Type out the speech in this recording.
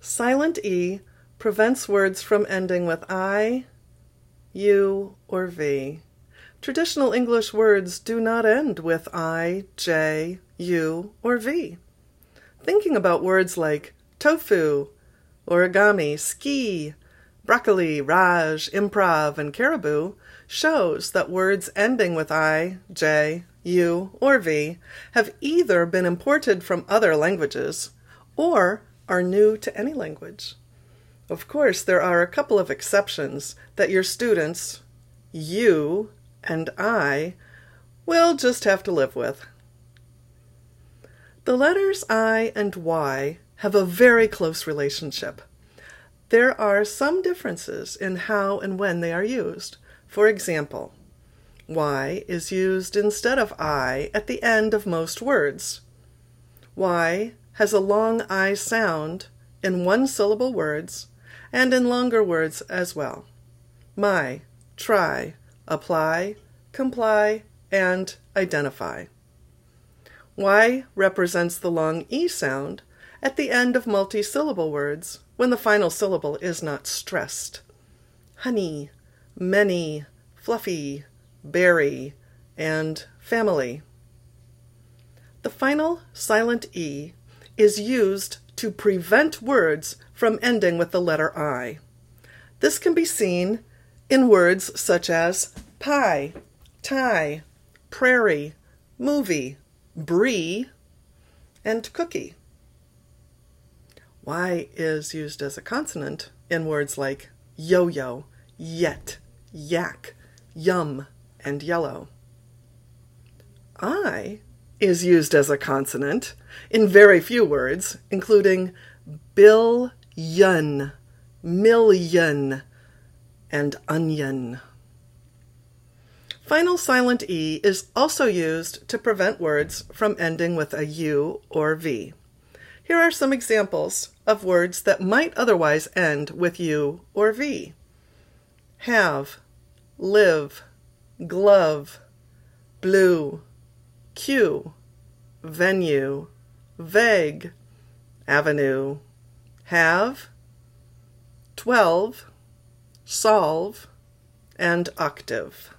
Silent E prevents words from ending with I, U, or V. Traditional English words do not end with I, J, U, or V. Thinking about words like tofu, origami, ski, broccoli, raj, improv, and caribou shows that words ending with I, J, U, or V have either been imported from other languages or are new to any language. Of course, there are a couple of exceptions that your students, you and I, will just have to live with. The letters I and Y have a very close relationship. There are some differences in how and when they are used. For example, Y is used instead of I at the end of most words. Y has a long I sound in one-syllable words and in longer words as well. My, try, apply, comply, and identify. Y represents the long E sound at the end of multi-syllable words when the final syllable is not stressed. Honey, many, fluffy, berry, and family. The final silent E is used to prevent words from ending with the letter I. This can be seen in words such as pie, tie, prairie, movie, brie, and cookie. Y is used as a consonant in words like yo-yo, yet, yak, yum, and yellow. I is used as a consonant in very few words, including billion, million, and onion. Final silent E is also used to prevent words from ending with a U or V. Here are some examples of words that might otherwise end with U or V. Have, live, glove, blue, queue, venue, vague, avenue, have, 12, solve, and octave.